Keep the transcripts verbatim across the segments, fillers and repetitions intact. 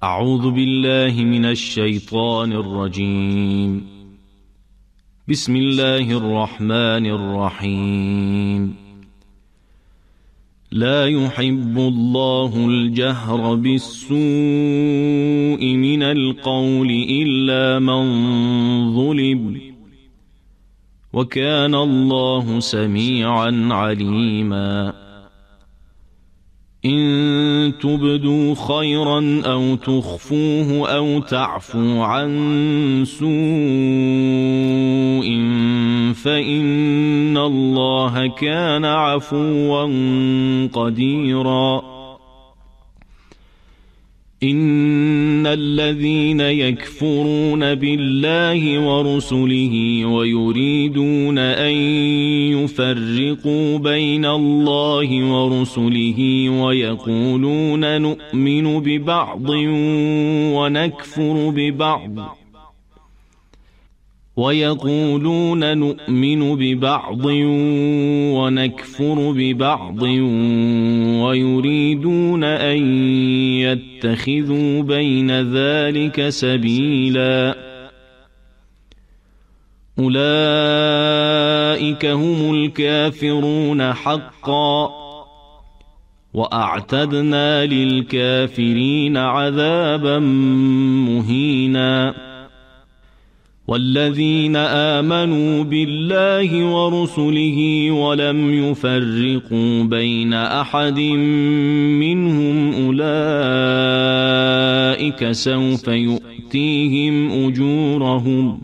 أعوذ بالله من الشيطان الرجيم. بسم الله الرحمن الرحيم. لا يحب الله الجهر بالسوء من القول إلا من ظلم، وكان الله سميعا عليما. إن تبدوا خيرا أو تخفوه أو تعفو عن سوء فإن الله كان عفوا قديرا. إن الذين يكفرون بالله ورسله ويريدون أن يفرقوا بين الله ورسله ويقولون نؤمن ببعض ونكفر ببعض ويقولون نؤمن ببعض ونكفر ببعض ويريدون أن يتخذوا بين ذلك سبيلا، أولئك هم الكافرون حقا، وأعتدنا للكافرين عذابا مهينا. والذين آمنوا بالله ورسله ولم يفرقوا بين أحد منهم أولئك سوف يؤتيهم أجورهم،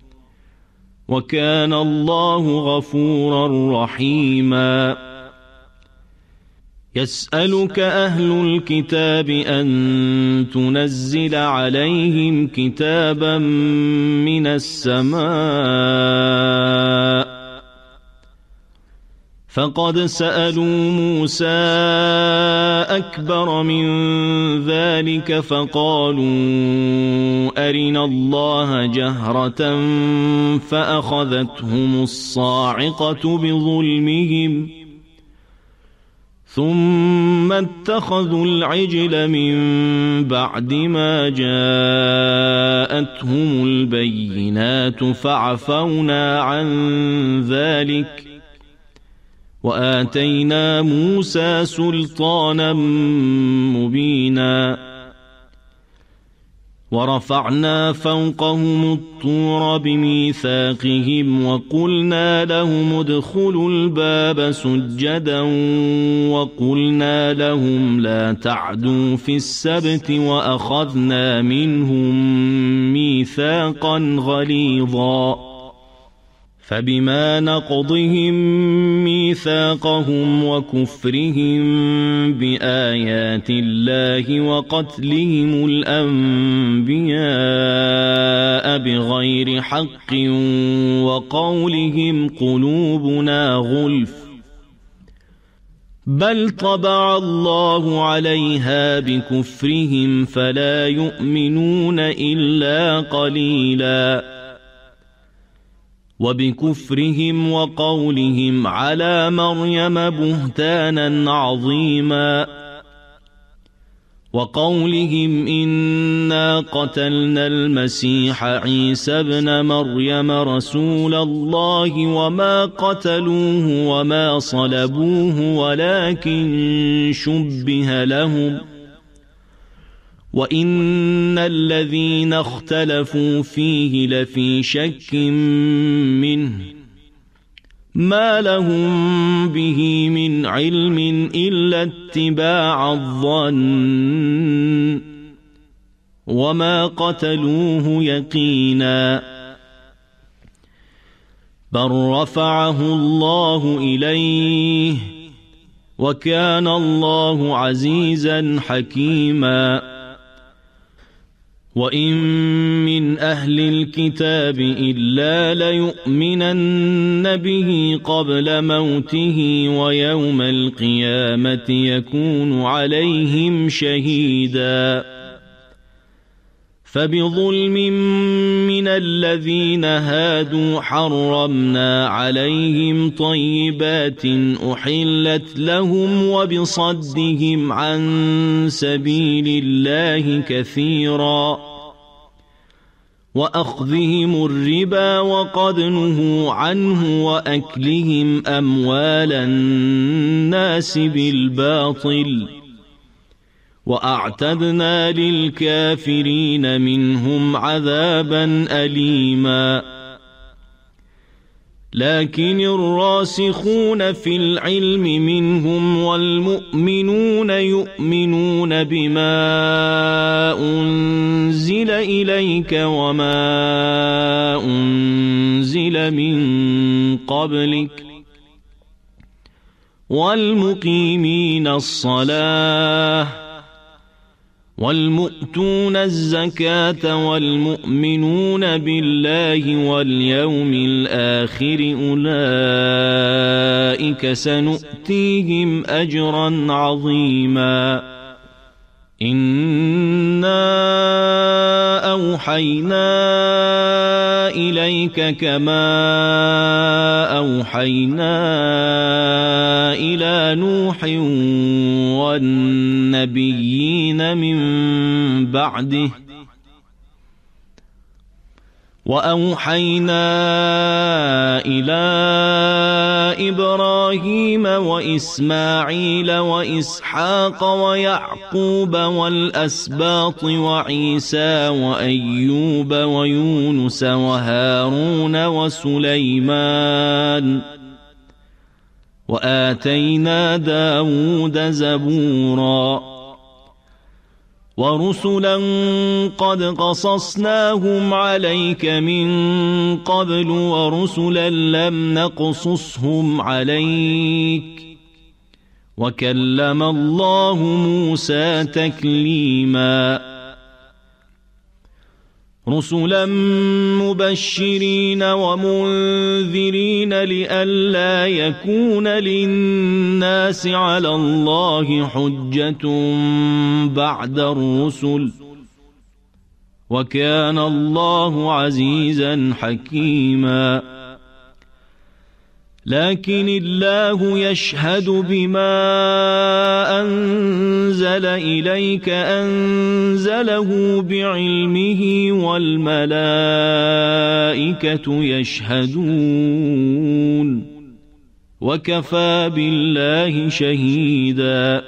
وكان الله غفورا رحيما. يسألك أهل الكتاب أن تنزل عليهم كتابا من السماء، فقد سألوا موسى أكبر من ذلك فقالوا أرنا الله جهرة فأخذتهم الصاعقة بظلمهم، ثم اتخذوا العجل من بعد ما جاءتهم البينات فعفونا عن ذلك، وآتينا موسى سلطانا مبينا. ورفعنا فوقهم الطور بميثاقهم وقلنا لهم ادخلوا الباب سجدا وقلنا لهم لا تعدوا في السبت وأخذنا منهم ميثاقا غليظا. فبما نقضهم ميثاقهم وكفرهم بآيات الله وقتلهم الأنبياء بغير حق وقولهم قلوبنا غلف، بل طبع الله عليها بكفرهم فلا يؤمنون إلا قليلا. وبكفرهم وقولهم على مريم بهتانا عظيما، وقولهم إنا قتلنا المسيح عيسى ابن مريم رسول الله وما قتلوه وما صلبوه ولكن شبه لهم، وإن الذين اختلفوا فيه لفي شك منه ما لهم به من علم إلا اتباع الظن، وما قتلوه يقينا، بل رفعه الله إليه، وكان الله عزيزا حكيما. وإن من أهل الكتاب إلا ليؤمنن به قبل موته ويوم القيامة يكون عليهم شهيدا. فبظلم من الذين هادوا حرمنا عليهم طيبات أحلت لهم وبصدهم عن سبيل الله كثيرا وأخذهم الربا وقد نهوا عنه وأكلهم أموال الناس بالباطل وأعتدنا للكافرين منهم عذابا أليما لكن الراسخون في العلم منهم والمؤمنون يؤمنون بما أنزل إليك وما أنزل من قبلك والمقيمين الصلاة والمؤتون الزكاة والمؤمنون بالله واليوم الآخر أولئك سنؤتيهم أجرا عظيما إنا أوحينا إليك كما أوحينا إلى نوح والنبيين من بعده وأوحينا إلى إبراهيم وإسماعيل وإسحاق ويعقوب والأسباط وعيسى وأيوب ويونس وهارون وسليمان وآتينا داود زبورا ورسلا قد قصصناهم عليك من قبل ورسلا لم نقصصهم عليك وكلم الله موسى تكليما رسلا مبشرين ومنذرين لئلا يكون للناس على الله حجة بعد الرسل وكان الله عزيزا حكيما لكن الله يشهد بما أنزل إليك أنزله بعلمه والملائكة يشهدون وكفى بالله شهيدا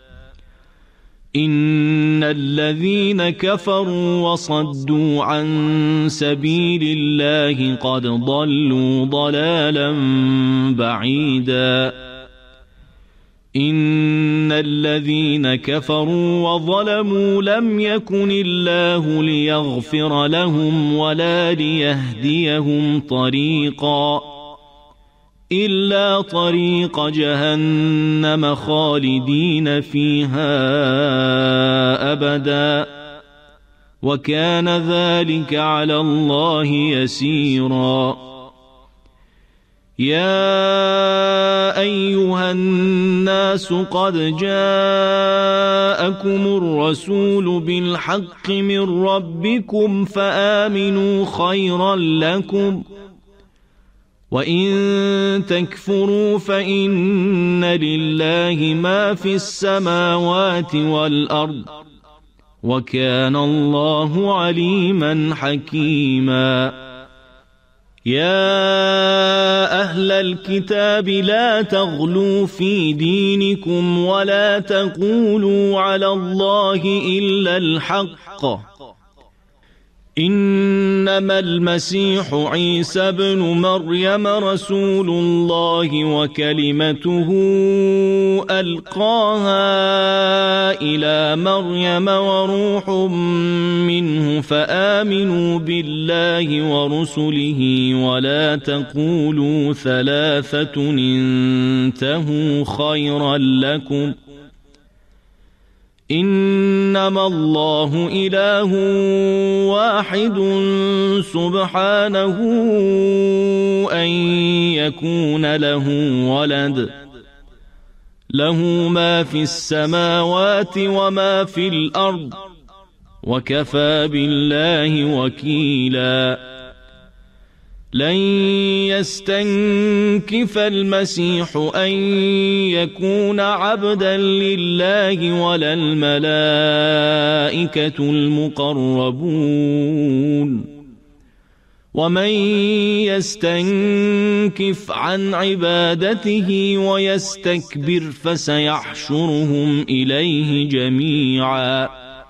إن الذين كفروا وصدوا عن سبيل الله قد ضلوا ضلالا بعيدا إن الذين كفروا وظلموا لم يكن الله ليغفر لهم ولا ليهديهم طريقا إلا طريق جهنم خالدين فيها أبدا وكان ذلك على الله يسيرا يا أيها الناس قد جاءكم الرسول بالحق من ربكم فآمنوا خيرا لكم وإن تكفروا فإن لله ما في السماوات والأرض وكان الله عليما حكيما يا أهل الكتاب لا تغلوا في دينكم ولا تقولوا على الله إلا الحق إنما المسيح عيسى بن مريم رسول الله وكلمته ألقاها إلى مريم وروح منه فآمنوا بالله ورسله ولا تقولوا ثلاثة انتهوا خيرا لكم إنما الله إله واحد سبحانه أن يكون له ولد له ما في السماوات وما في الأرض وكفى بالله وكيلا لن يستنكف المسيح أن يكون عبدا لله ولا الملائكة المقربون ومن يستنكف عن عبادته ويستكبر فسيحشرهم إليه جميعا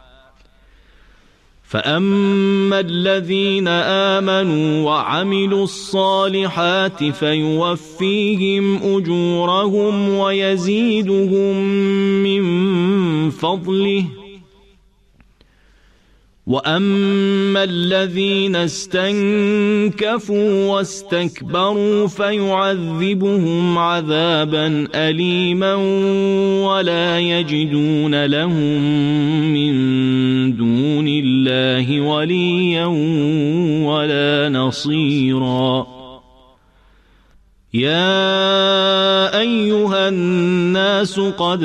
فأما الذين آمنوا وعملوا الصالحات فيوفيهم أجورهم ويزيدهم من فضله وأما الذين استنكفوا واستكبروا فيعذبهم عذابا أليما ولا يجدون لهم من دون الله وليا ولا نصيرا يا أيها الناس قد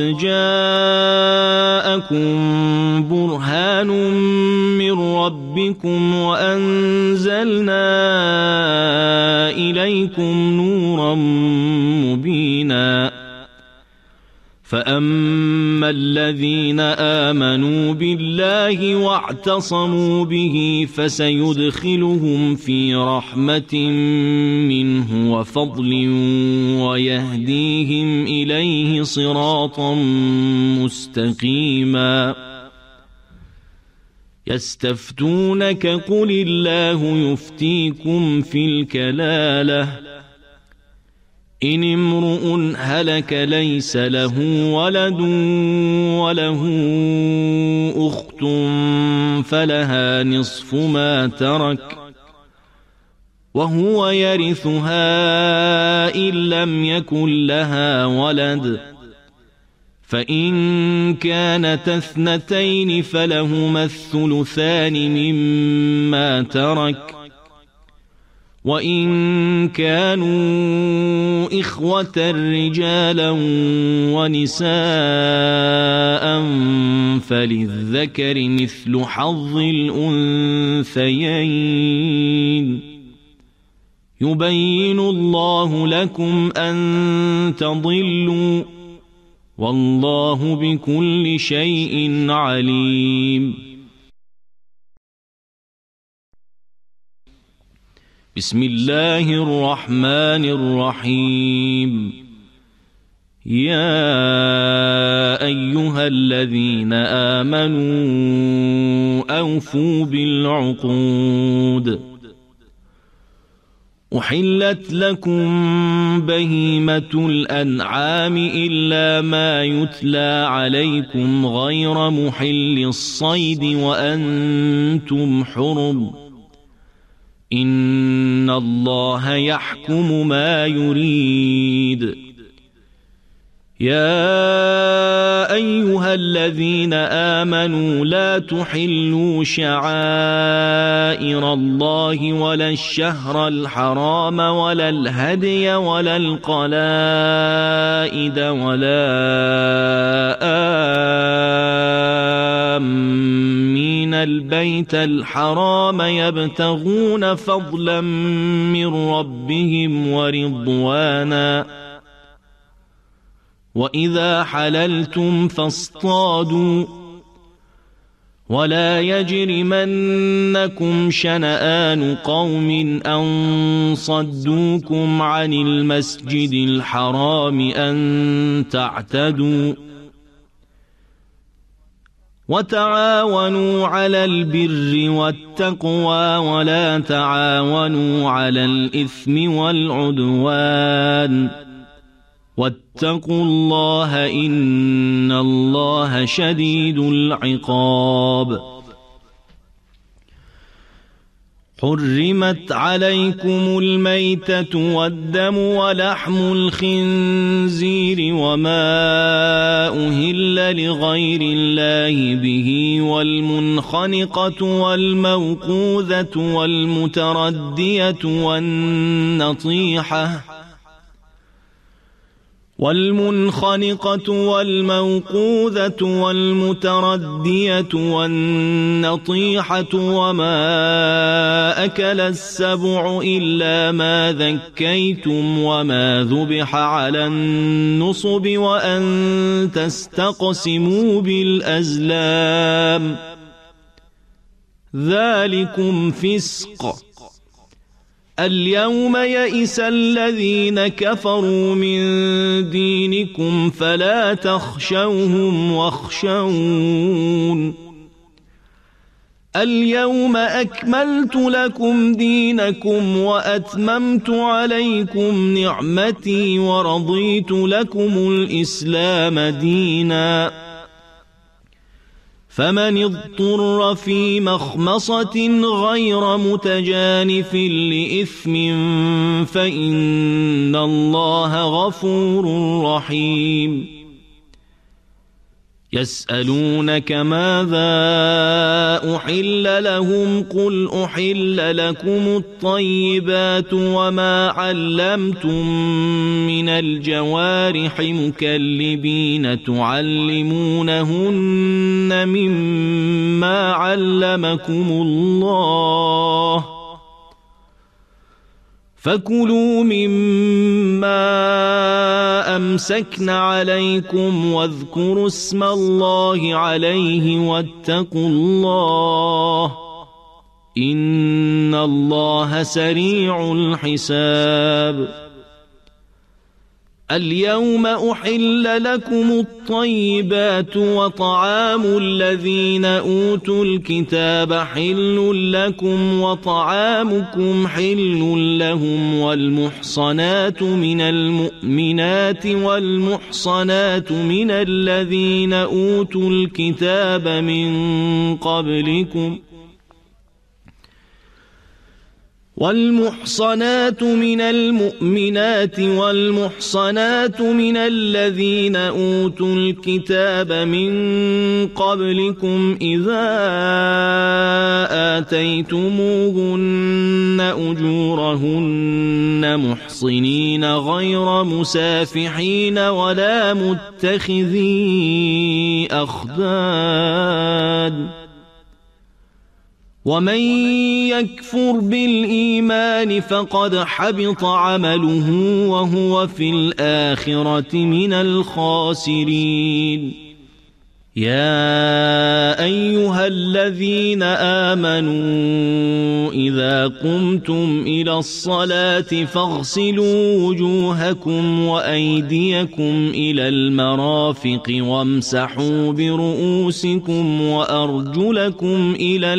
جاءكم برهان من ربكم وأنزلنا إليكم نورا مبينا فأما الذين آمنوا بالله واعتصموا به فسيدخلهم في رحمة منه وفضل ويهديهم إليه صراطا مستقيما يستفتونك قل الله يفتيكم في الكلالة إن امرؤ هلك ليس له ولد وله أخت فلها نصف ما ترك وهو يرثها إن لم يكن لها ولد فإن كانت اثنتين فلهما الثلثان مما ترك وإن كانوا إخوة رجالا ونساء فللذكر مثل حظ الأنثيين يبين الله لكم أن تضلوا والله بكل شيء عليم بسم الله الرحمن الرحيم يا أيها الذين آمنوا أوفوا بالعقود أحلت لكم بهيمة الأنعام إلا ما يتلى عليكم غير محل الصيد وأنتم حرم إن الله يحكم ما يريد يا أيها الذين آمنوا لا تحلوا شعائر الله ولا الشهر الحرام ولا الهدي ولا القلائد ولا آمين البيت الحرام يبتغون فضلا من ربهم ورضوانا وإذا حللتم فاصطادوا ولا يجرمنكم شنآن قوم أن صدوكم عن المسجد الحرام أن تعتدوا وتعاونوا على البر والتقوى ولا تعاونوا على الإثم والعدوان واتقوا الله إن الله شديد العقاب حرمت عليكم الميتة والدم ولحم الخنزير وما أهل لغير الله به والمنخنقة والموقوذة والمتردية والنطيحة والمنخنقة والموقوذة والمتردية والنطيحة وما أكل السبع إلا ما ذكيتم وما ذبح على النصب وأن تستقسموا بالأزلام ذلكم فسق. اليوم يئس الذين كفروا من دينكم فلا تخشوهم واخشون اليوم أكملت لكم دينكم وأتممت عليكم نعمتي ورضيت لكم الإسلام دينا فمن اضطر في مخمصة غير متجانف لإثم فإن الله غفور رحيم. يسألونك ماذا أحل لهم قل أحل لكم الطيبات وما علمتم من الجوارح مكلبين تعلمونهن مما علمكم الله فكلوا مما أمسكن عليكم واذكروا اسم الله عليه واتقوا الله إن الله سريع الحساب. اليوم أحل لكم الطيبات وطعام الذين أوتوا الكتاب حل لكم وطعامكم حل لهم والمحصنات من المؤمنات والمحصنات من الذين أوتوا الكتاب من قبلكم والمحصنات من المؤمنات والمحصنات من الذين أوتوا الكتاب من قبلكم إذا آتيتموهن أجورهن محصنين غير مسافحين ولا متخذي أخدان ومن يكفر بالإيمان فقد حبط عمله وهو في الآخرة من الخاسرين. يا أيها الذين آمنوا إذا قمتم إلى الصلاة فاغسلوا وجوهكم وأيديكم إلى المرافق وامسحوا برؤوسكم وأرجلكم إلى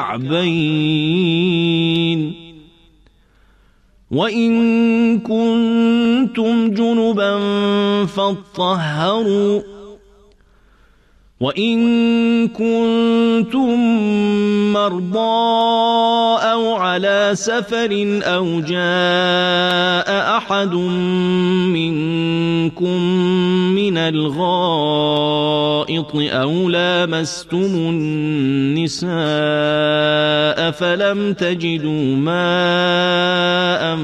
الكعبين وإن كنتم جنبا فاطهروا وإن كنتم مرضى أو على سفر أو جاء أحد منكم من الغائط أو لامستم النساء فلم تجدوا ماء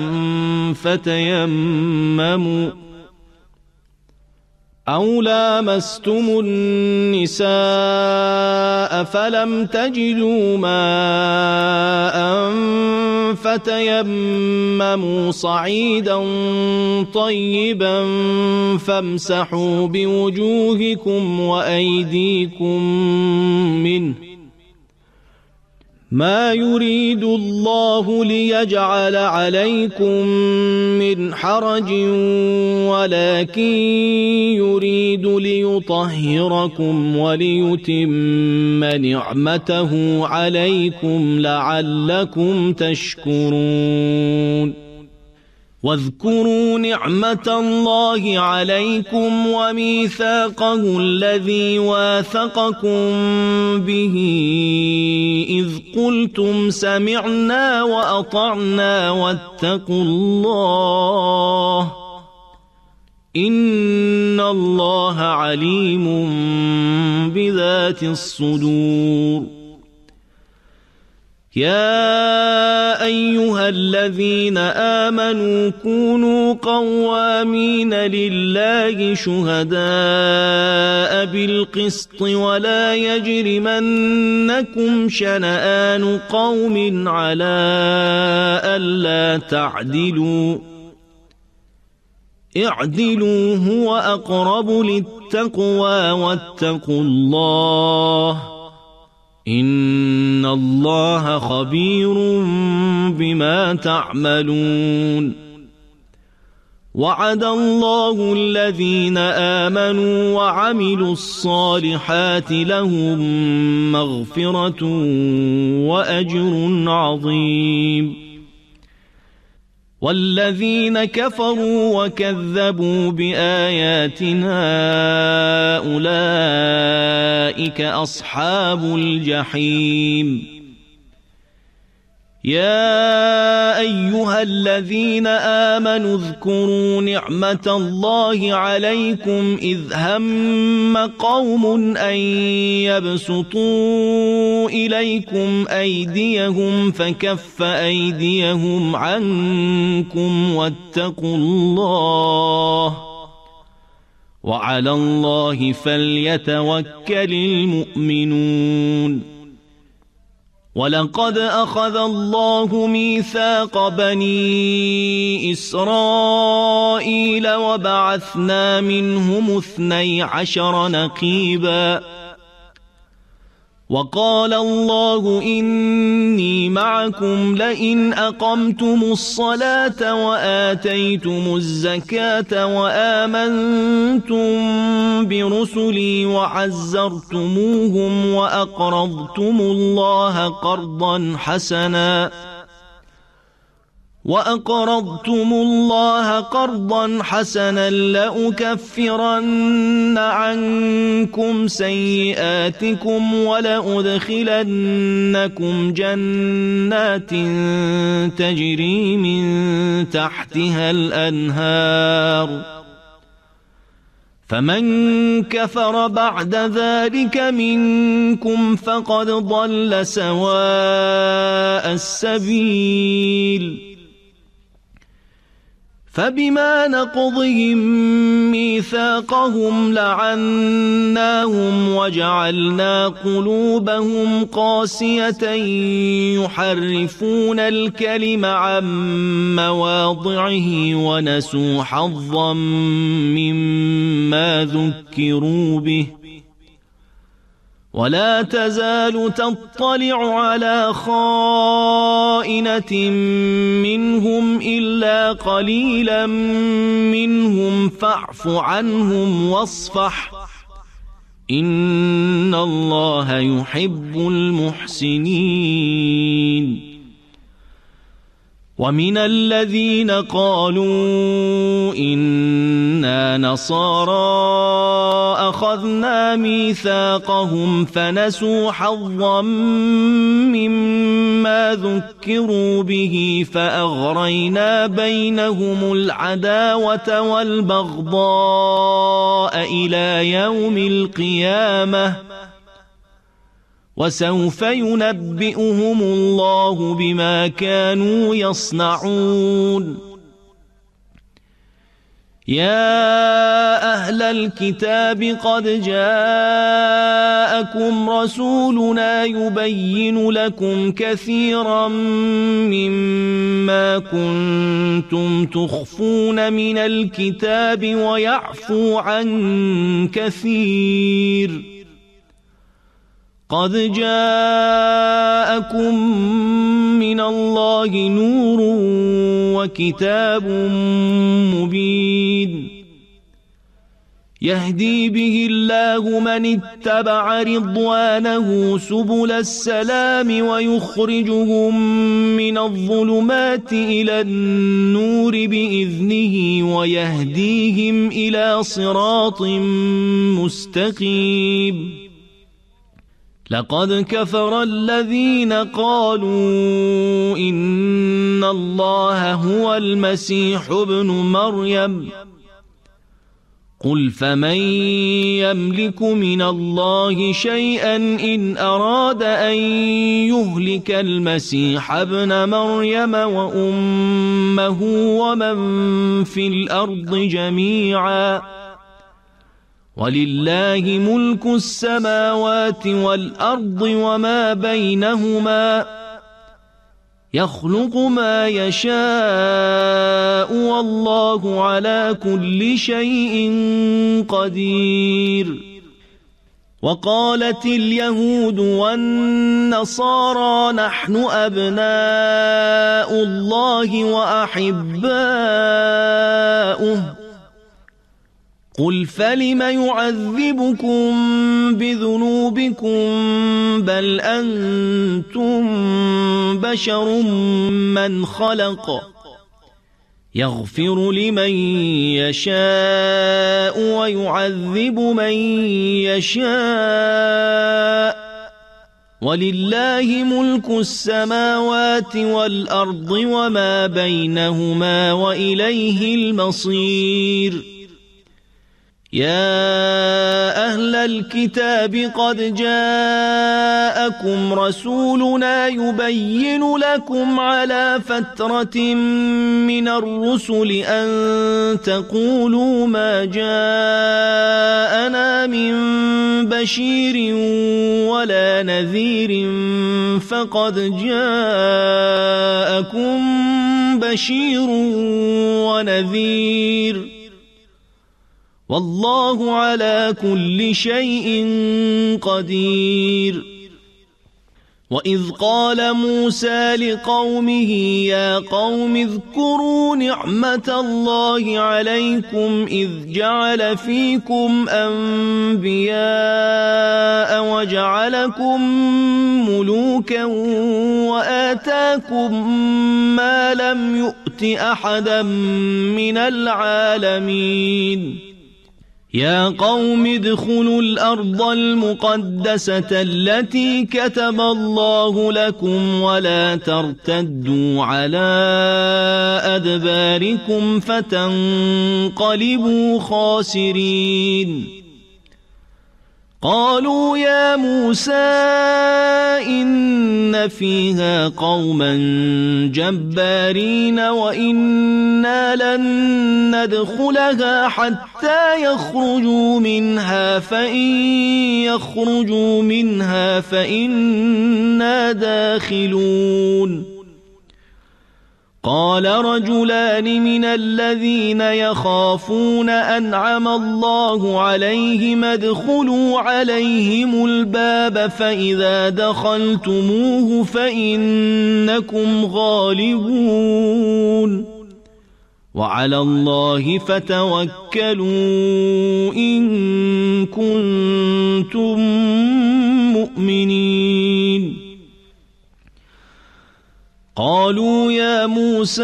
فتيمموا أو لامستم النساء فلم تجدوا ماء فتيمموا صعيدا طيبا فامسحوا بوجوهكم وأيديكم منه ما يريد الله ليجعل عليكم من حرج ولكن يريد ليطهركم وليتم نعمته عليكم لعلكم تشكرون. واذكروا نعمة الله عليكم وميثاقه الذي واثقكم به إذ قلتم سمعنا وأطعنا واتقوا الله إن الله عليم بذات الصدور. يا أيها الذين آمنوا كونوا قوامين لله شهداء بالقسط ولا يجرمنكم شنآن قوم على ألا تعدلوا اعدلوا هو أقرب للتقوى واتقوا الله إن الله خبير بما تعملون وعد الله الذين آمنوا وعملوا الصالحات لهم مغفرة وأجر عظيم والذين كفروا وكذبوا بآياتنا أولئك أصحاب الجحيم يا أيها الذين آمنوا اذكروا نعمة الله عليكم إذ هم قوم أن يبسطوا إليكم أيديهم فكف أيديهم عنكم واتقوا الله وعلى الله فليتوكل المؤمنون ولقد أخذ الله ميثاق بني إسرائيل وبعثنا منهم اثني عشر نقيبا وقال الله إني معكم لئن أقمتم الصلاة وآتيتم الزكاة وآمنتم برسلي وعزرتموهم وأقرضتم الله قرضا حسنا وأقرضتم الله قرضا حسنا لأكفرن عنكم سيئاتكم ولأدخلنكم جنات تجري من تحتها الأنهار فمن كفر بعد ذلك منكم فقد ضل سواء السبيل فبما نقضهم ميثاقهم لعناهم وجعلنا قلوبهم قاسية يحرفون الكلم عن مواضعه ونسوا حظا مما ذكروا به ولا تزال تطلع على خائنة منهم إلا قليلا منهم فاعف عنهم واصفح إن الله يحب المحسنين ومن الذين قالوا إنا نصارى أخذنا ميثاقهم فنسوا حظا مما ذكروا به فأغرينا بينهم العداوة والبغضاء إلى يوم القيامة وسوف ينبئهم الله بما كانوا يصنعون يا أهل الكتاب قد جاءكم رسولنا يبين لكم كثيرا مما كنتم تخفون من الكتاب ويعفو عن كثير قد جاءكم من الله نور وكتاب مبين يهدي به الله من اتبع رضوانه سبل السلام ويخرجهم من الظلمات إلى النور بإذنه ويهديهم إلى صراط مستقيم لقد كفر الذين قالوا إن الله هو المسيح ابن مريم قل فمن يملك من الله شيئا إن أراد أن يهلك المسيح ابن مريم وأمه ومن في الأرض جميعا ولله ملك السماوات والأرض وما بينهما يخلق ما يشاء والله على كل شيء قدير. وقالت اليهود والنصارى نحن أبناء الله وأحباؤه قل فلم يعذبكم بذنوبكم بل أنتم بشر من خلق يغفر لمن يشاء ويعذب من يشاء ولله ملك السماوات والأرض وما بينهما وإليه المصير. يا أهل الكتاب قد جاءكم رسولنا يبين لكم على فترة من الرسل أن تقولوا ما جاءنا من بشير ولا نذير فقد جاءكم بشير ونذير والله على كل شيء قدير. وإذ قال موسى لقومه يا قوم اذكروا نعمة الله عليكم إذ جعل فيكم أنبياء وجعلكم ملوكا وآتاكم ما لم يؤت أحدا من العالمين. يا قوم ادخلوا الأرض المقدسة التي كتب الله لكم ولا ترتدوا على أدباركم فتنقلبوا خاسرين. قالوا يا موسى إن فيها قوما جبارين وإنا لن ندخلها حتى يخرجوا منها فإن يخرجوا منها فإنا داخلون. قال رجلان من الذين يخافون أنعم الله عليهم ادخلوا عليهم الباب فإذا دخلتموه فإنكم غالبون وعلى الله فتوكلوا إن كنتم مؤمنين. قالوا يا موسى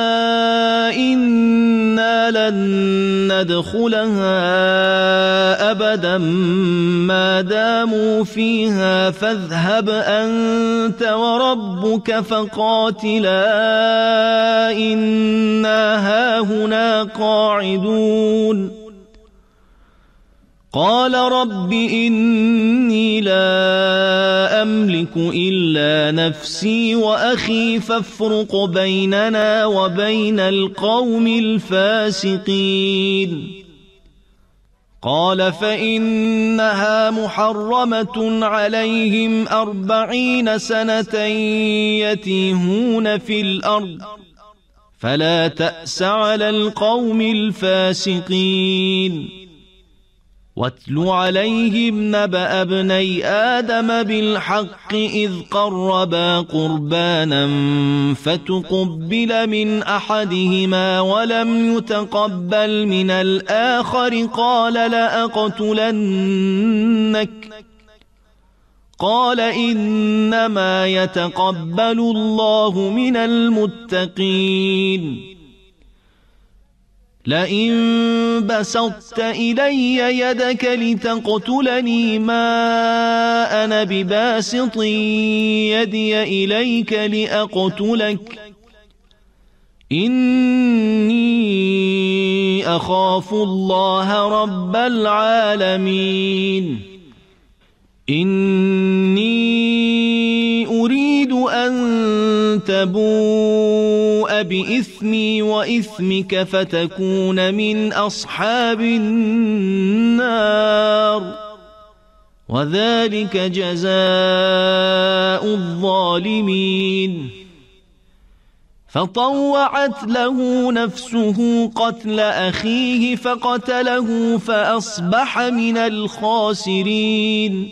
إنا لن ندخلها أبدا ما داموا فيها فاذهب أنت وربك فقاتلا إنا هاهنا قاعدون. قال رب إني لا أملك إلا نفسي وأخي فافرق بيننا وبين القوم الفاسقين. قال فإنها محرمة عليهم أربعين سنة يتيهون في الأرض فلا تأس على القوم الفاسقين. واتل عليهم نبأ ابني آدم بالحق إذ قربا قربانا فتقبل من أحدهما ولم يتقبل من الآخر قال لأقتلنك قال إنما يتقبل الله من المتقين. لئن بسطت إلي يدك لتقتلني ما أنا بباسط يدي إليك لأقتلك إني إني أخاف الله رب العالمين إني أريد أن تبوء بإثمي وإثمك فتكون من أصحاب النار وذلك جزاء الظالمين فطوعت له نفسه قتل أخيه فقتله فأصبح من الخاسرين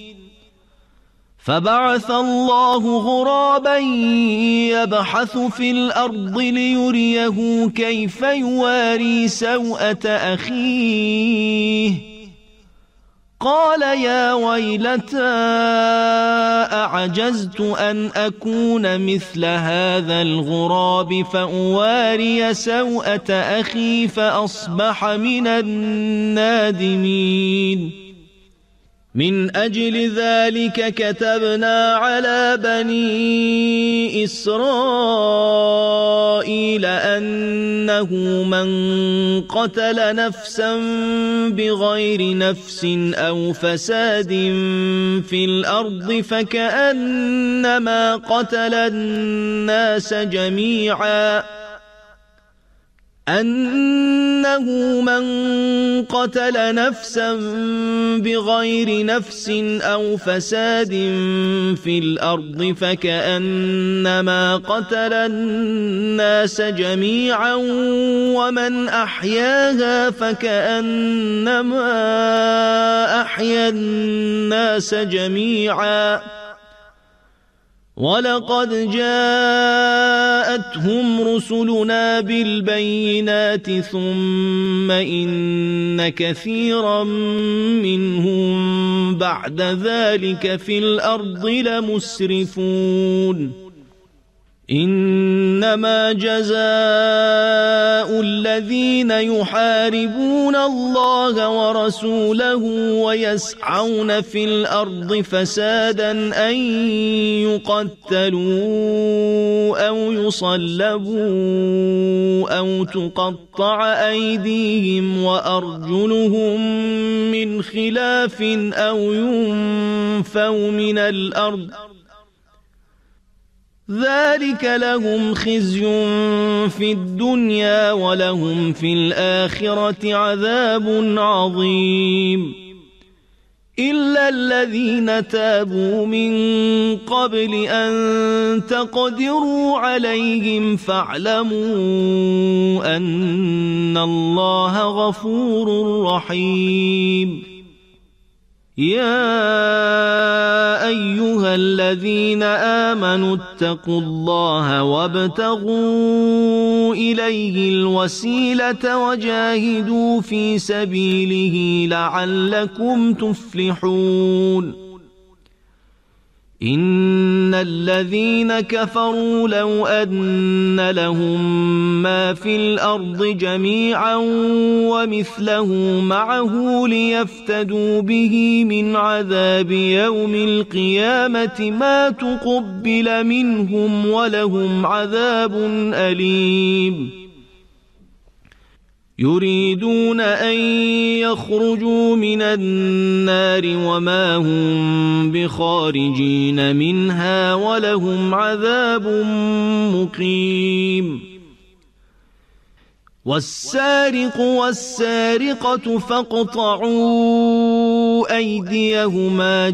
فبعث الله غرابا يبحث في الأرض ليريه كيف يواري سوءة أخيه قال يا ويلتى أعجزت أن أكون مثل هذا الغراب فأواري سوءة أخي فأصبح من النادمين من أجل ذلك كتبنا على بني إسرائيل أنه من قتل نفسا بغير نفس أو فساد في الأرض فكأنما قتل الناس جميعا أنه من قتل نفسا بغير نفس أو فساد في الأرض فكأنما قتل الناس جميعا ومن أحياها فكأنما أحيا الناس جميعا ولقد جاءتهم رسلنا بالبينات ثم إن كثيرا منهم بعد ذلك في الأرض لمسرفون إنما جزاء الذين يحاربون الله ورسوله ويسعون في الأرض فسادا أن يقتلوا أو يصلبوا أو تقطع أيديهم وأرجلهم من خلاف أو ينفوا من الأرض ذلك لهم خزي في الدنيا ولهم في الآخرة عذاب عظيم إلا الذين تابوا من قبل أن تقدروا عليهم فاعلموا أن الله غفور رحيم يا أيها الذين آمنوا اتقوا الله وابتغوا إليه الوسيلة وجاهدوا في سبيله لعلكم تفلحون إن الذين كفروا لو أن لهم ما في الأرض جميعا ومثله معه ليفتدوا به من عذاب يوم القيامة ما تقبل منهم ولهم عذاب أليم يريدون أن يخرجوا من النار وما هم بخارجين منها ولهم عذاب مقيم والسارق والسارقة فاقطعوا أيديهما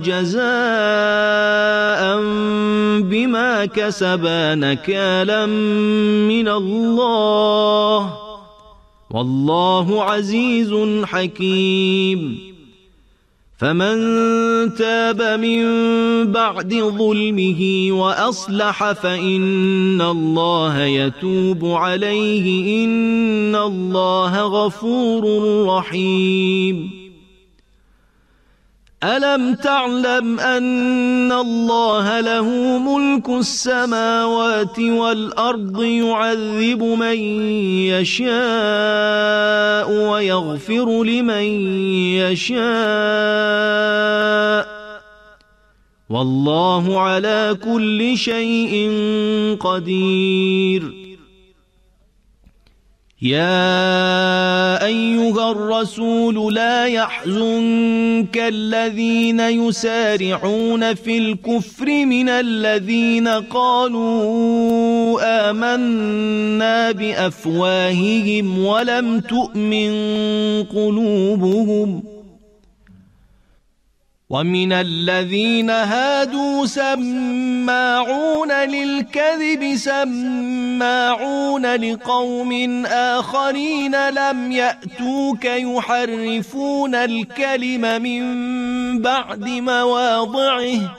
جزاء بما كسبا نكالا من الله والله عزيز حكيم فمن تاب من بعد ظلمه وأصلح فإن الله يتوب عليه إن الله غفور رحيم ألم تعلم أن الله له ملك السماوات والأرض يعذب من يشاء ويغفر لمن يشاء والله على كل شيء قدير يا أيها الرسول لا يحزنك الذين يسارعون في الكفر من الذين قالوا آمنا بأفواههم ولم تؤمن قلوبهم ومن الذين هادوا سماعون للكذب سماعون لقوم آخرين لم يأتوك يحرفون الكلم من بعد مواضعه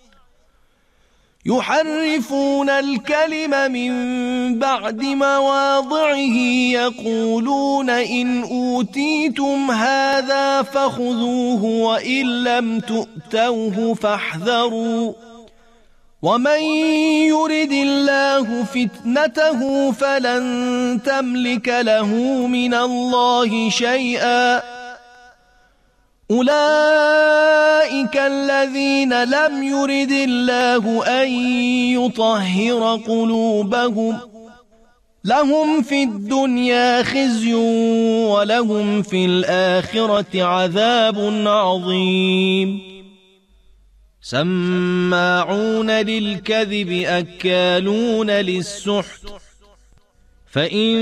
يحرفون الكلم من بعد مواضعه يقولون إن أوتيتم هذا فخذوه وإن لم تؤتوه فاحذروا ومن يرد الله فتنته فلن تملك له من الله شيئا أولئك الذين لم يرد الله أن يطهر قلوبهم لهم في الدنيا خزي ولهم في الآخرة عذاب عظيم سماعون للكذب أكالون للسحت فإن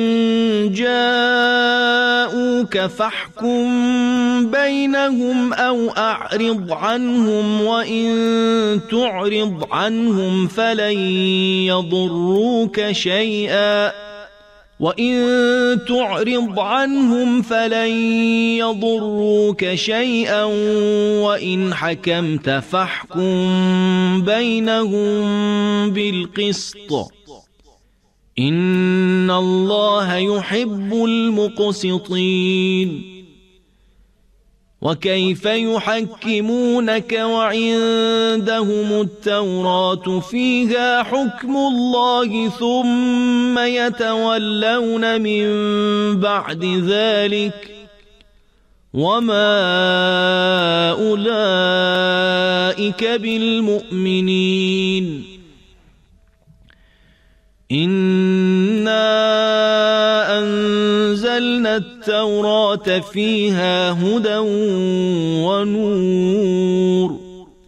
جاءوك فاحكم بينهم أو أعرض عنهم وإن تعرض عنهم فلن يضروك شيئا وإن تعرض عنهم فلن يضروك شيئا وإن حكمت فاحكم بينهم بالقسط إن الله يحب المقسطين وكيف يحكمونك وعندهم التوراة فيها حكم الله ثم يتولون من بعد ذلك وما أولئك بالمؤمنين إنا أنزلنا التوراة فيها هدى ونور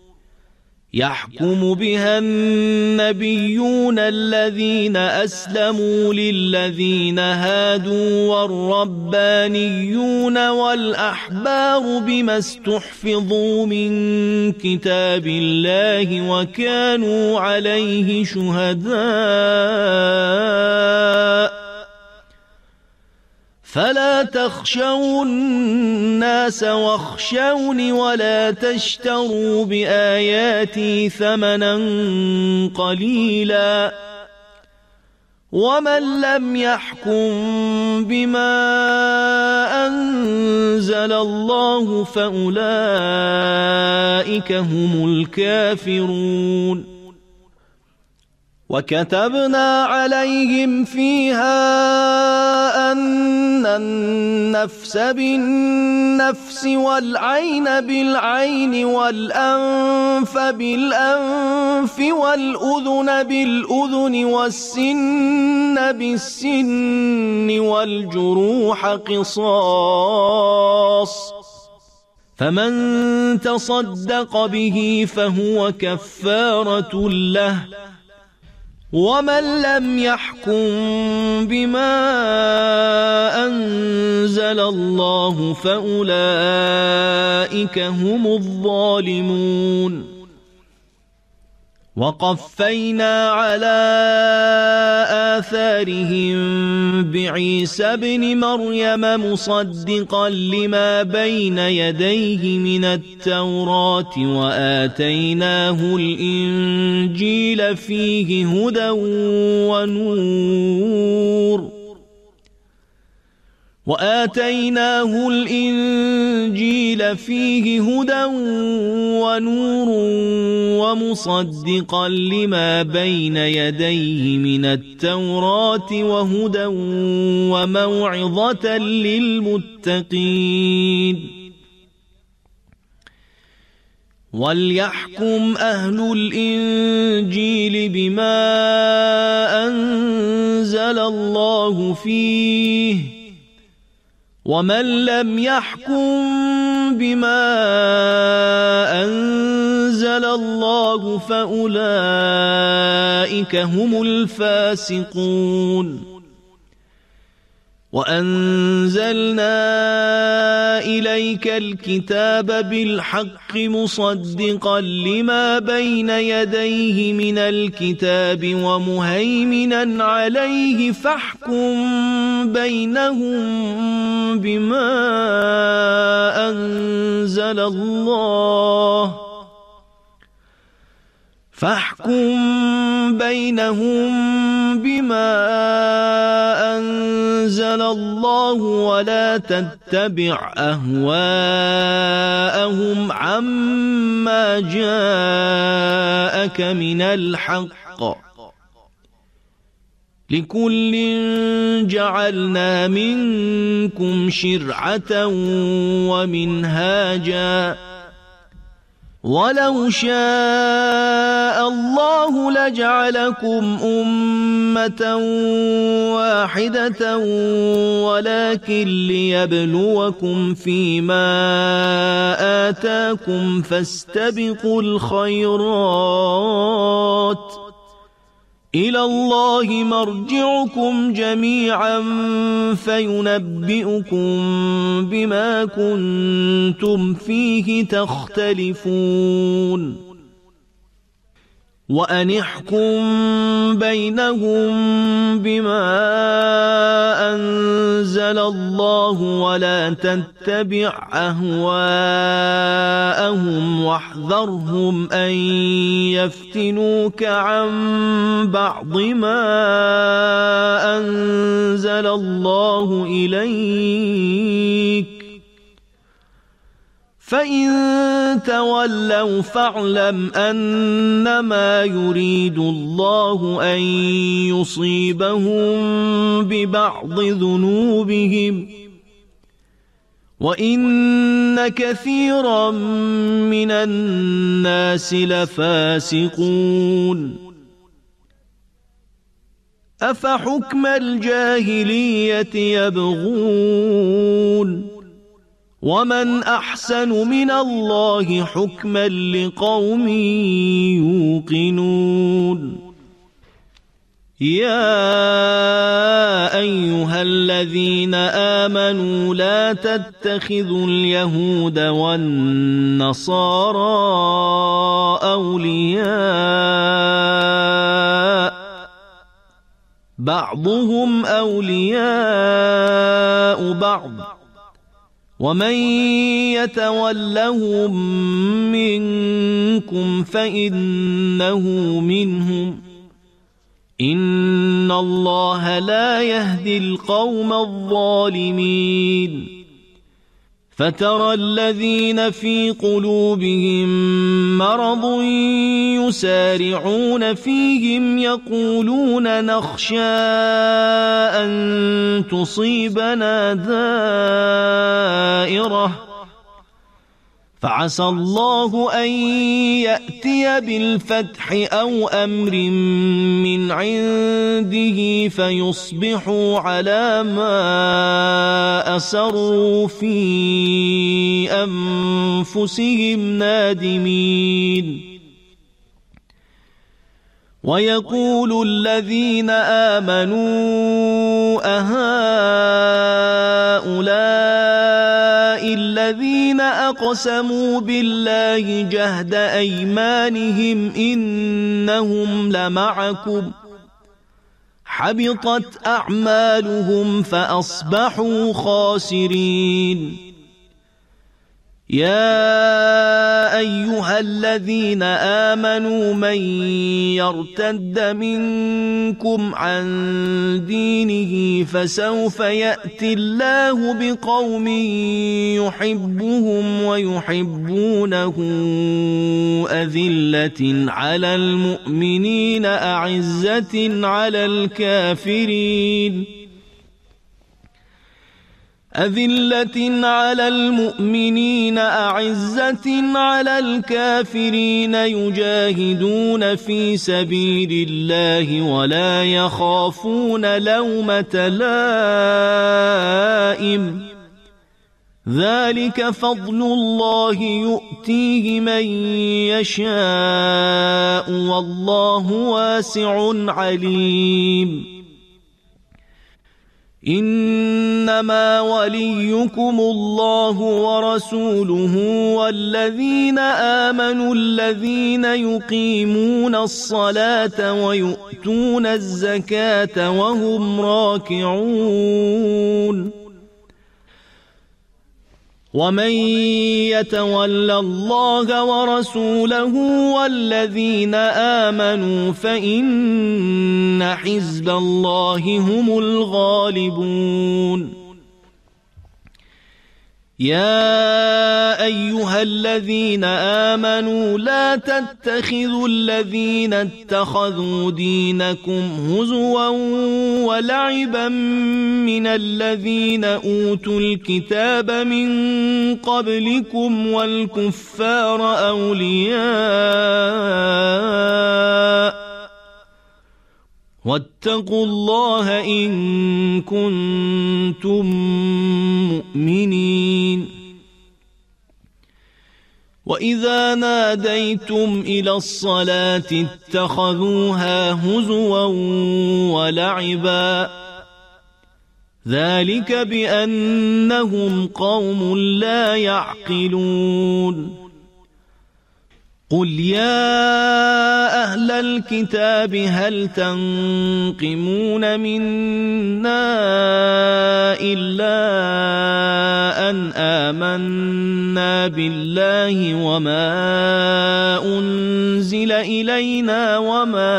يحكم بها النبيون الذين أسلموا للذين هادوا والربانيون والأحبار بما استحفظوا من كتاب الله وكانوا عليه شهداء فلا تخشوا الناس واخشوني ولا تشتروا بآياتي ثمنا قليلا ومن لم يحكم بما أنزل الله فأولئك هم الكافرون وكتبنا عليهم فيها أن النفس بالنفس والعين بالعين والأنف بالأنف والأذن بالأذن والسن بالسن والجروح قصاص فمن تصدق به فهو كفارة له ومن لم يحكم بما أنزل الله فأولئك هم الظالمون وقفينا على آثارهم بعيسى ابن مريم مصدقا لما بين يديه من التوراة وآتيناه الإنجيل فيه هدى ونور وآتيناه الإنجيل فيه هدى ونور ومصدقا لما بين يديه من التوراة وهدى وموعظة للمتقين وليحكم أهل الإنجيل بما أنزل الله فيه ومن لم يحكم بما أنزل الله فأولئك هم الفاسقون وأنزلنا إليك الكتاب بالحق مصدقا لما بين يديه من الكتاب ومهيمنا عليه فاحكم بينهم بما أنزل الله فاحكم بينهم بما أنزل الله ولا تتبع أهواءهم عما جاءك من الحق لكل جعلنا منكم شرعة ومنهاجا ولو شاء الله لجعلكم أمة واحدة ولكن ليبلوكم فيما آتاكم فاستبقوا الخيرات إلى الله مرجعكم جميعا فينبئكم بما كنتم فيه تختلفون وأن احكم بينهم بما أنزل الله ولا تتبع أهواءهم واحذرهم أن يفتنوك عن بعض ما أنزل الله إليك فإن تولوا فاعلم أنما يريد الله أن يصيبهم ببعض ذنوبهم وإن كثيرا من الناس لفاسقون أفحكم الجاهلية يبغون ومن أحسن من الله حكما لقوم يوقنون يا أيها الذين آمنوا لا تتخذوا اليهود والنصارى أولياء بعضهم أولياء بعض ومن يتولهم منكم فإنه منهم إن الله لا يهدي القوم الظالمين فترى الذين في قلوبهم مرض يسارعون فيهم يقولون نخشى أن تصيبنا دائرة فعسى الله أن يأتي بالفتح أو أمر من عنده فيصبحوا على ما أسروا في أنفسهم نادمين ويقول الذين آمنوا أهؤلاء الذين أقسموا بالله جهد أيمانهم إنهم لمعكم حبطت أعمالهم فأصبحوا خاسرين يا أيها الذين آمنوا من يرتد منكم عن دينه فسوف يأتي الله بقوم يحبهم ويحبونه أذلة على المؤمنين أعزة على الكافرين أذلة على المؤمنين أعزة على الكافرين يجاهدون في سبيل الله ولا يخافون لومة لائم ذلك فضل الله يؤتيه من يشاء والله واسع عليم إنما وليكم الله ورسوله والذين آمنوا الذين يقيمون الصلاة ويؤتون الزكاة وهم راكعون ومن يتول الله ورسوله والذين آمنوا فإن حزب الله هم الغالبون يا أيها الذين آمنوا لا تتخذوا الذين اتخذوا دينكم هزوا ولعبا من الذين أوتوا الكتاب من قبلكم والكفار أولياء واتقوا الله إن كنتم مؤمنين وإذا ناديتم إلى الصلاة اتخذوها هزوا ولعبا ذلك بأنهم قوم لا يعقلون قل يا أهل الكتاب هل تنقمون منا إلا أن آمنا بالله وما أنزل إلينا وما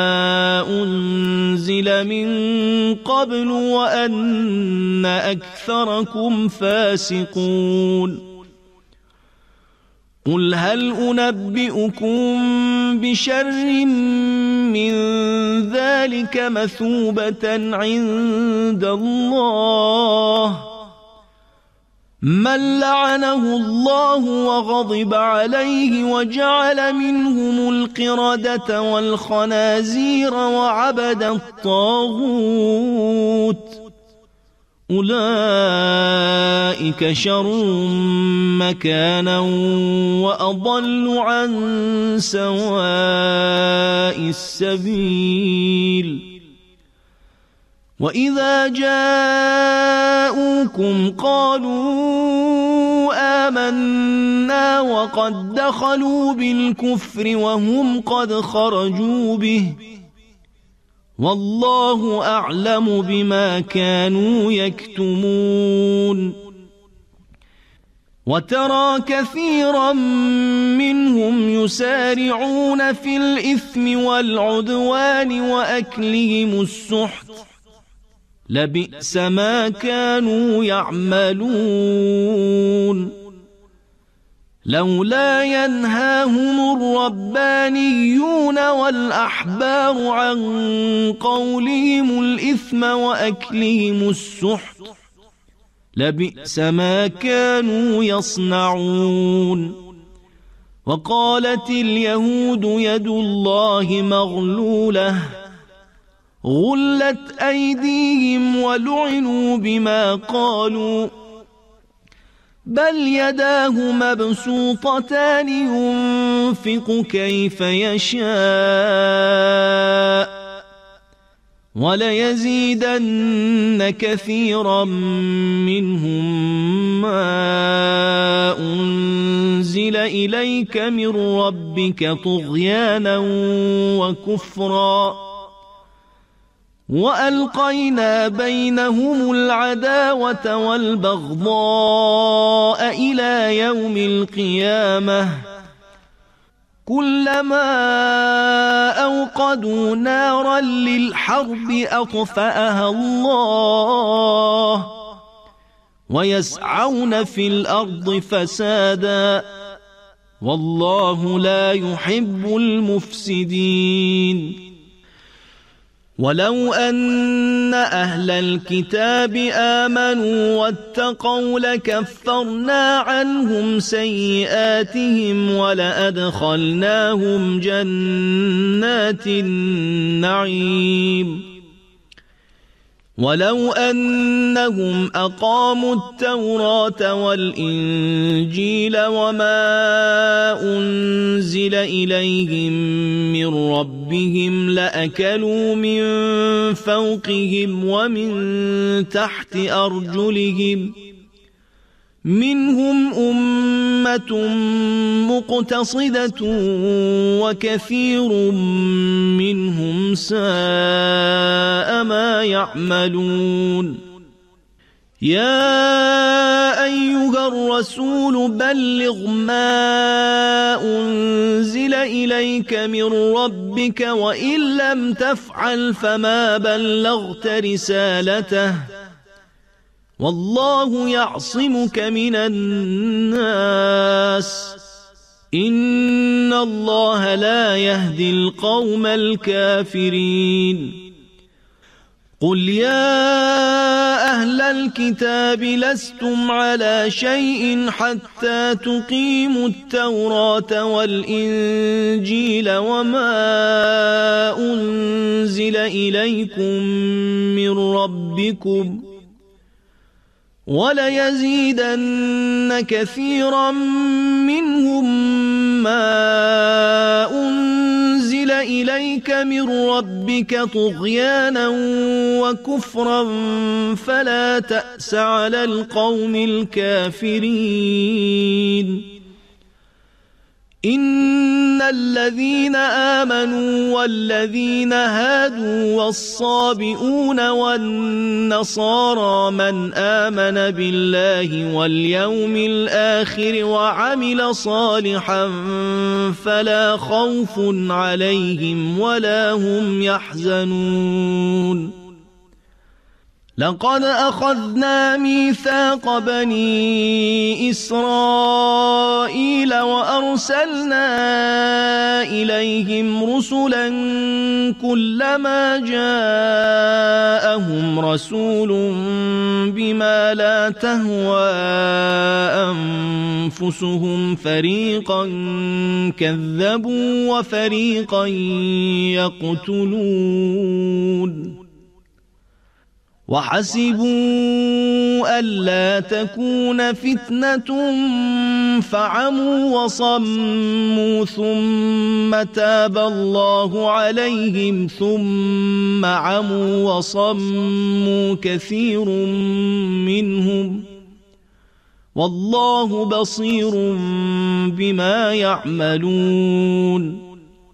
أنزل من قبل وأن أكثركم فاسقون قل هل أنبئكم بشر من ذلك مثوبة عند الله من لعنه الله وغضب عليه وجعل منهم القردة والخنازير وعبد الطاغوت أولئك شر مكانا وأضل عن سواء السبيل وإذا جاءوكم قالوا آمنا وقد دخلوا بالكفر وهم قد خرجوا به والله أعلم بما كانوا يكتمون وترى كثيرا منهم يسارعون في الإثم والعدوان وأكلهم السحت لبئس ما كانوا يعملون لولا ينهاهم الربانيون والأحبار عن قولهم الإثم وأكلهم السحت لبئس ما كانوا يصنعون وقالت اليهود يد الله مغلولة غلت أيديهم ولعنوا بما قالوا بل يداه مبسوطتان ينفق كيف يشاء وليزيدن كثيرا منهم ما أنزل إليك من ربك طغيانا وكفرا وألقينا بينهم العداوة والبغضاء إلى يوم القيامة كلما أوقدوا نارا للحرب أطفأها الله ويسعون في الأرض فسادا والله لا يحب المفسدين ولو أن أهل الكتاب آمنوا واتقوا لكفرنا عنهم سيئاتهم ولأدخلناهم جنات النعيم ولو أنهم أقاموا التوراة والإنجيل وما أنزل إليهم من ربهم لأكلوا من فوقهم ومن تحت أرجلهم منهم أمة مقتصدة وكثير منهم ساء ما يعملون يا أيها الرسول بلغ ما أنزل إليك من ربك وإن لم تفعل فما بلغت رسالته والله يعصمك من الناس إن الله لا يهدي القوم الكافرين قل يا أهل الكتاب لستم على شيء حتى تقيموا التوراة والإنجيل وما أنزل إليكم من ربكم وليزيدن كثيرا منهم ما أنزل إليك من ربك طغيانا وكفرا فلا تأس على القوم الكافرين إن الذين آمنوا والذين هادوا والصابئون والنصارى من آمن بالله واليوم الآخر وعمل صالحا فلا خوف عليهم ولا هم يحزنون لقد أخذنا ميثاق بني إسرائيل وأرسلنا إليهم رسلا كلما جاءهم رسول بما لا تهوى أنفسهم فريقا كذبوا وفريقا يقتلون وحسبوا ألا تكون فتنة فعموا وصموا ثم تاب الله عليهم ثم عموا وصموا كثير منهم والله بصير بما يعملون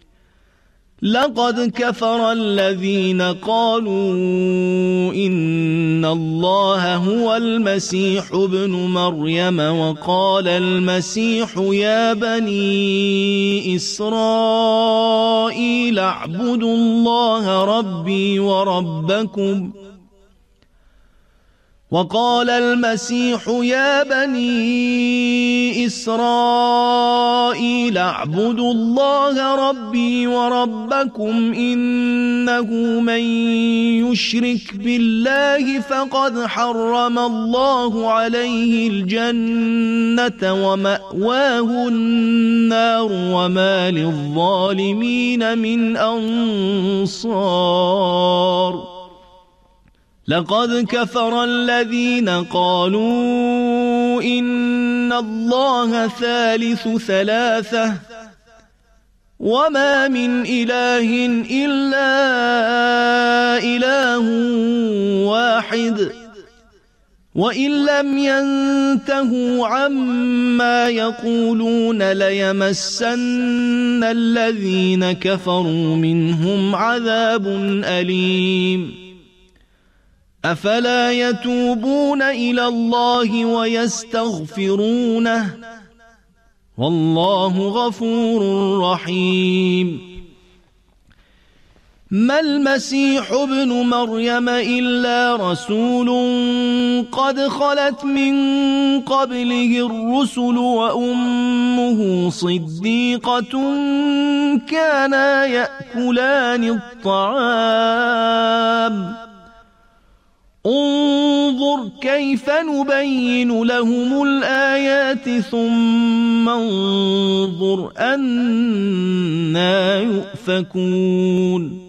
لقد كفر الذين قالوا إن الله هو المسيح ابن مريم وقال المسيح يا بني إسرائيل اعبدوا الله ربي وربكم وقال المسيح يا بني إسرائيل اعبدوا الله ربي وربكم إنه من يشرك بالله فقد حرم الله عليه الجنة ومأواه النار وما للظالمين من أنصار لقد كفر الذين قالوا إن الله ثالث ثلاثة وما من إله إلا إله واحد وإن لم ينتهوا عما يقولون ليمسن الذين كفروا منهم عذاب أليم أفلا يتوبون إلى الله ويستغفرونه والله غفور رحيم ما المسيح ابن مريم إلا رسول قد خلت من قبله الرسل وأمه صديقة كانا يأكلان الطعام انظر كيف نبين لهم الآيات ثم انظر أنى يؤفكون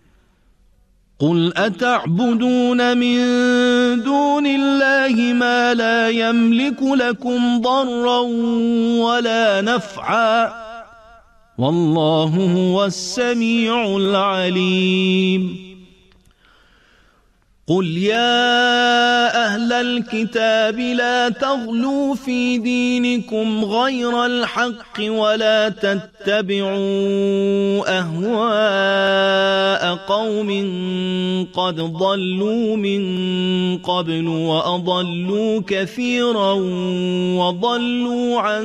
قل أتعبدون من دون الله ما لا يملك لكم ضرا ولا نفعا والله هو السميع العليم قل يا أهل الكتاب لا تغلوا في دينكم غير الحق ولا تتبعوا أهواء قوم قد ضلوا من قبل وأضلوا كثيرا وضلوا عن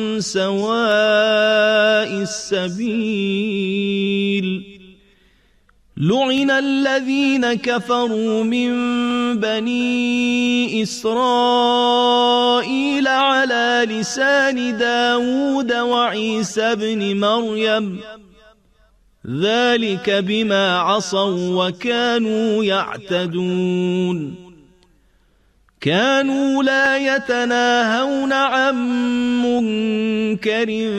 سواء السبيل لعن الذين كفروا من بني إسرائيل على لسان داود وعيسى بن مريم ذلك بما عصوا وكانوا يعتدون كانوا لا يتناهون عن منكر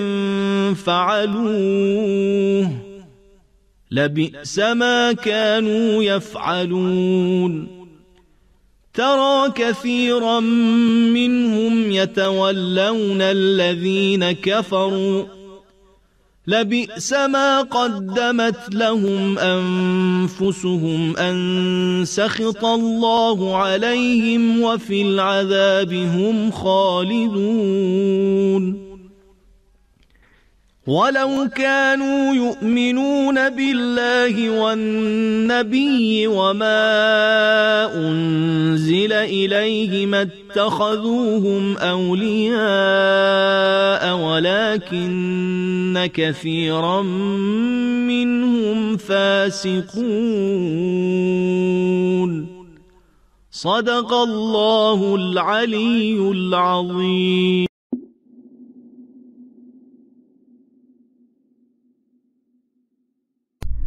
فعلوه لبئس ما كانوا يفعلون ترى كثيرا منهم يتولون الذين كفروا لبئس ما قدمت لهم أنفسهم أن سخط الله عليهم وفي العذاب هم خالدون ولو كانوا يؤمنون بالله والنبي وما أنزل إليه ما اتخذوهم أولياء ولكن كثيرا منهم فاسقون صدق الله العلي العظيم.